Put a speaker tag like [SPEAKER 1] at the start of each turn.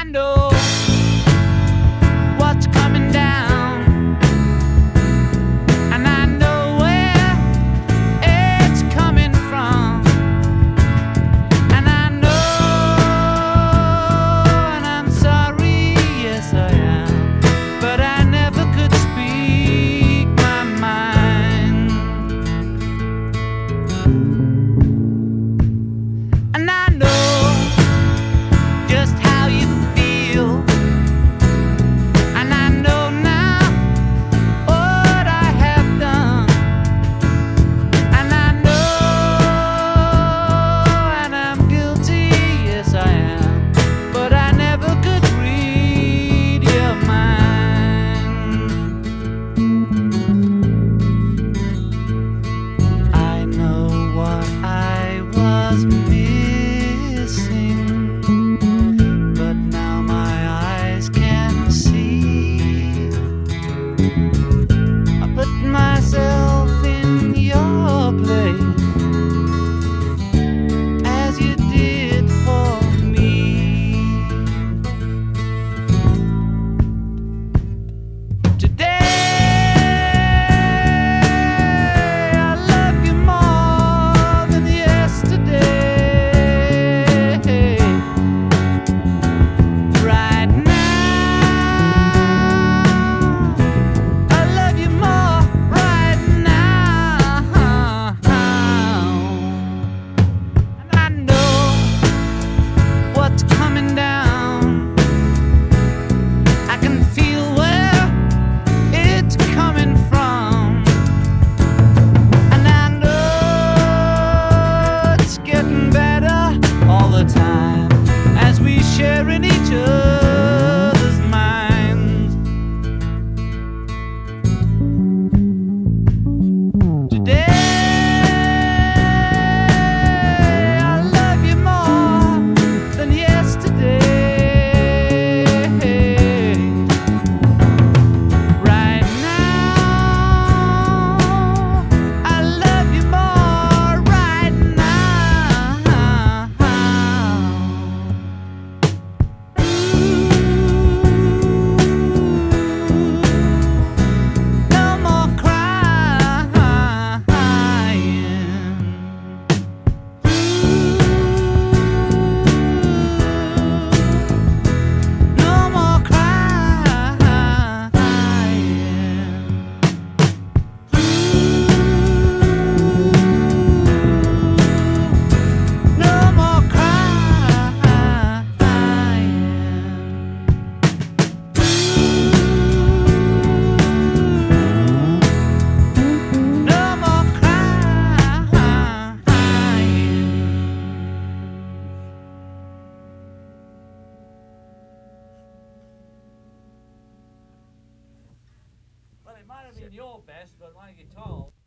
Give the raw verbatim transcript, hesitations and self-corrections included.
[SPEAKER 1] know what's coming down, and I know where it's coming from, and I know, and I'm sorry, yes I am, but I never could speak my mind. And I know just how you feel, and I know now what I have done, and I know, and I'm guilty, yes I am, but I never could read your mind. I know what I was missing, but now my eyes can see. I put myself in your place as you did for me. Today I love you more than yesterday. Right now, I love you more right now. And I know what's coming down. I can feel where it's coming from, and I know it's getting better all the time as we share in each other's minds. Today I love you more than yesterday. Right now, I love you more right now. No more crying. No more crying. No more crying. No more crying. Well, it might have been your best, but like you told.